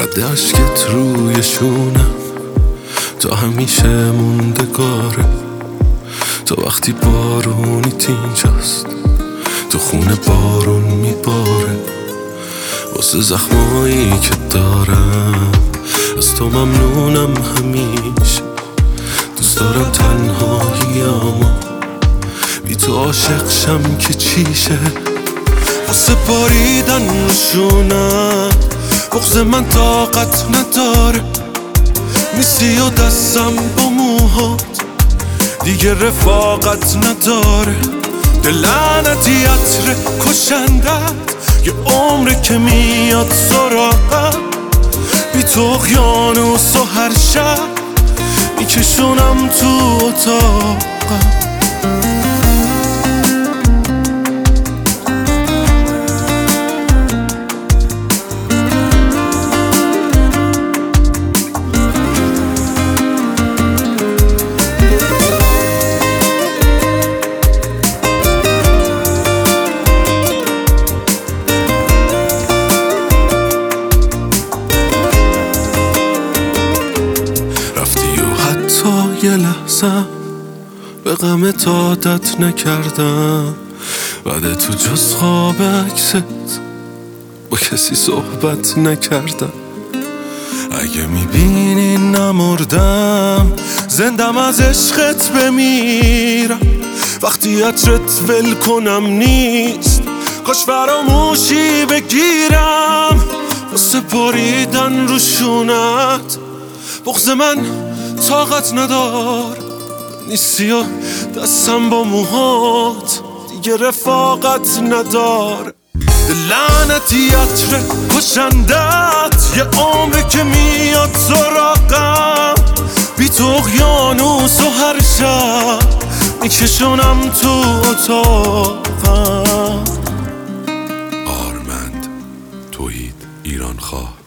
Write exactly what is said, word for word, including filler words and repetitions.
رد عشقت روی شونم تا همیشه موندگاره، تا وقتی بارونیت اینجاست تو خونه بارون میباره. واسه زخمایی که دارم از تو ممنونم همیشه، دوست دارم تنهاییامو بی تو عاشق شم که چیشه. واسه باریدن روشونم بغض من طاقت نداره، میسی و دستم با موهات دیگه رفاقت نداره. دلعنتی عطر کشندت یه عمره که میاد سراغم، بی تو اقیانوس و هر شب میکشونم تو اتاقم. یه لحظه به غمت عادت نکردم، بعد تو جز خواب عکست با کسی صحبت نکردم. اگه میبینی نمردم زندم از عشقت بمیرم، وقتی عطرت ول کنم نیست کاش فراموشی بگیرم. واسه باریدن روشونت بغض من طاقت ندار، نیستی و دستم با موهات دیگه رفاقت ندار. لعنتی عطر کشندت یه عمره که میاد سراغم، بی تو اقیانوس و هر شب میکشونم تو اتاقم. آرمند توحید ایران خواه.